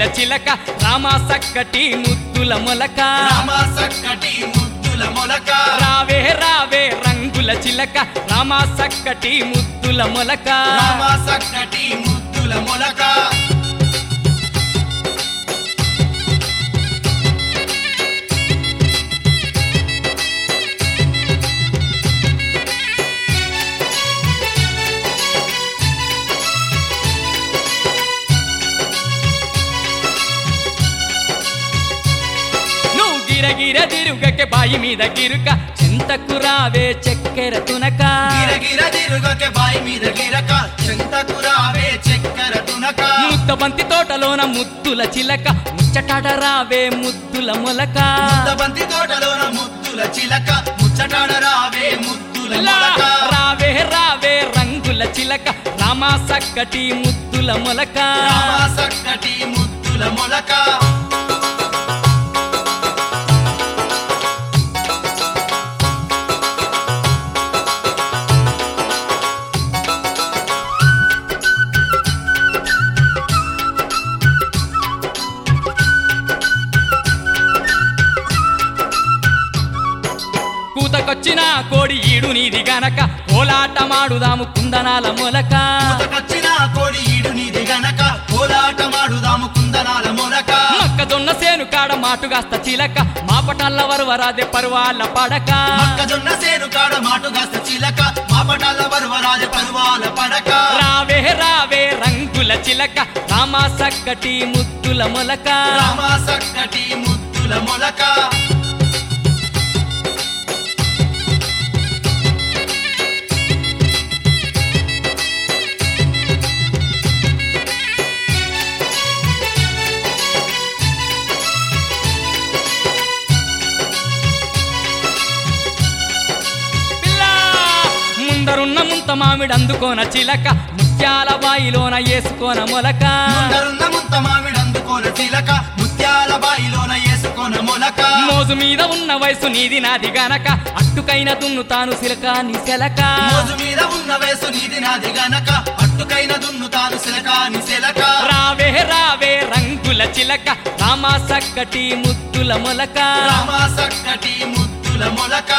రంగుల చిలక రామ సక్కటి ముద్దుల మొలక రామ సక్కటి ముద్దుల మొలక రావే రావే రంగుల చిలక రామ సక్కటి ముద్దుల మొలక రామ సక్కటి ముద్దుల మొలక గిరగిర తిరుగకే బాయి మీద గిరుక చింతకు రావే చక్కెర తునక గిరగిర తిరుగకే బాయి మీద గిరక చింతకు రావే చక్కెర తునక ముద్దబంతి తోటలోన ముద్దుల చిలక ముచ్చటాడ రావే ముద్దుల మొలక ముద్దబంతి తోటలోన ముద్దుల చిలక ముచ్చటాడ రావే ముద్దుల మొలక రావే రావే రంగుల చిలక రామ సక్కటి ముద్దుల మొలక రామ సక్కటి ముద్దుల మొలక కూతకొచ్చిన కోడి ఈడు నీది గనక కోలాటమాడుదాము కుందనాల మొలక కూతకొచ్చిన కోడి ఈడు నీది గనక కోలాటమాడుదాము కుందనాల మొలక మొక్కజొన్న సేను కాడ మాటుగాస్త చిలక మాపటల్ల వరవరాదే పర్వాల పడక మొక్కజొన్న సేను కాడ మాటుగాస్త చిలక మాపటల్ల వరవరాదే పర్వాల పడక రావే రావే రంగుల చిలక రామ సక్కటి ముద్దుల మొలక రామ సక్కటి ముద్దుల మొలక ముందరున్న ముంత మామిడి అందుకోన చిలక ముత్యాల బాయిలోన వేసుకోన మొలక ముందరున్న ముంత మామిడి అందుకోన చిలక ముత్యాల బాయిలోన వేసుకోన మొలక మోజు మీద ఉన్న వయసు నీది నాది గనక అట్టుకైన దున్నుతాను సిలక నీ సెలక మోజు మీద ఉన్న వయసు నీది నాది గనక అట్టుకైన దున్నుతాను సిలక నీ సెలక రావే రావే రంగుల చిలక రామ సక్కటి ముద్దుల మొలక రామ సక్కటి ముద్దుల మొలక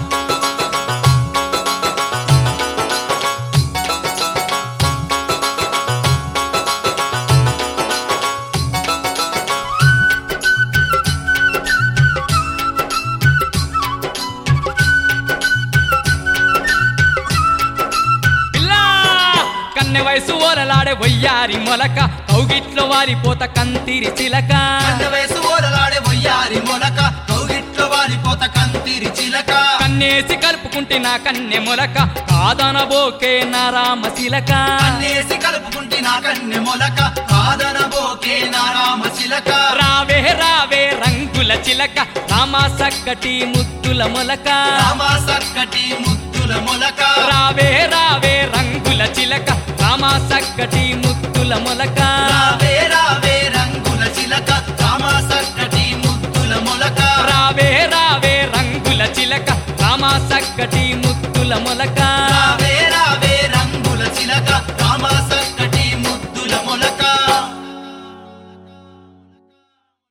కన్నె వయసు ఓలలాడే వయ్యారి మొలక కౌగిట్లో వారిపోత కంతిరి చిలక కన్నె వయసు ఓలలాడే వయ్యారి మొలక కౌగిట్లో వారిపోత కంతిరి చిలక కన్నేసి కలుపుకుంటే నా కన్నె మొలక కాదనబోకే నా రామ చిలక కన్నేసి కలుపుకుంటే నా కన్నె మొలక కాదనబోకే నా రామ చిలక రావే రావే రంగుల చిలక రామ సక్కటి ముద్దుల మొలక రామ సక్కటి ముద్దుల మొలక